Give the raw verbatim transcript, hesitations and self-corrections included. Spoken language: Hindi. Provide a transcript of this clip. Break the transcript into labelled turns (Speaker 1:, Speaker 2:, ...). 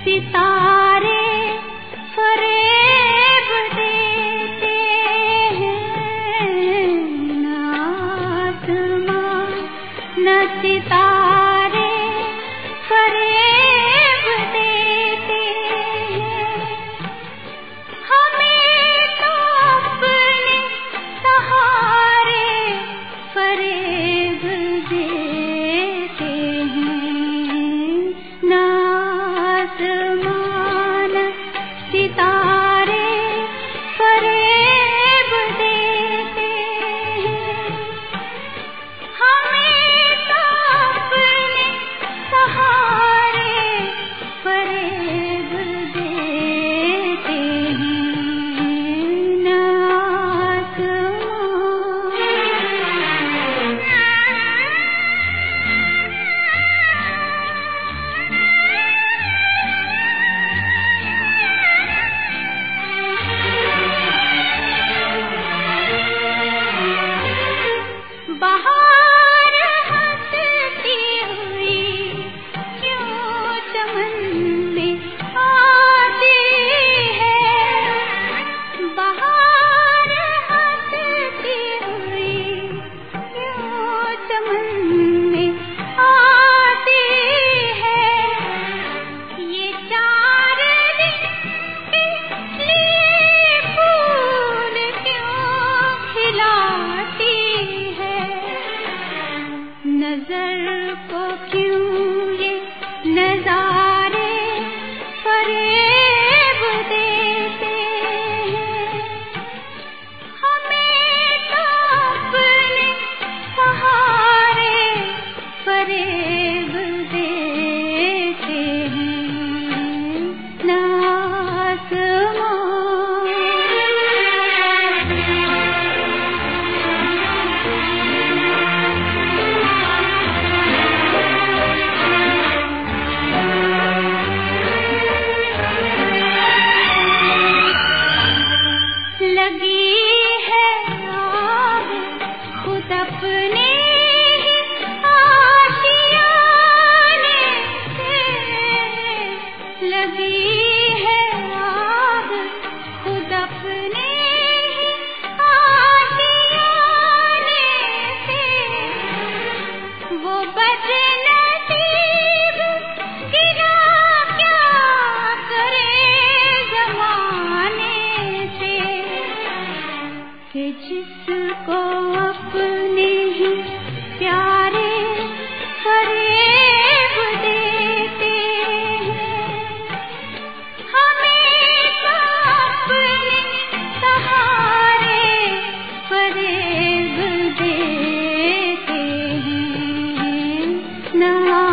Speaker 1: सितारे फरेब देते हैं, न आसमां न सितारे फरेब देते हैं। हमें तो अपने सहारे फरेब देते हैं, न आसमान सितारे फरेब देते हैं। हमें तो अपने सहारे फरेब देते हैं, न बहार हंसती हुई क्यों चमन में आती है, बहार हंसती हुई क्यों चमन में आती है। ये चार दिन लिए फूल क्यों खिलाती है, नजर को क्यों ये नजारे फरेब देते हैं। हमें तो अपने सहारे फरेब देते हैं, न आसमां। लगी है आग खुद अपने ही आशियाने से, लगी है आग खुद अपने ही आशियाने से। वो बदनसीब गिरा क्या करे जमाने से, कि जिसको अपने ही प्यारे फरेब देते हैं। हमें तो अपने सहारे फरेब देते हैं, न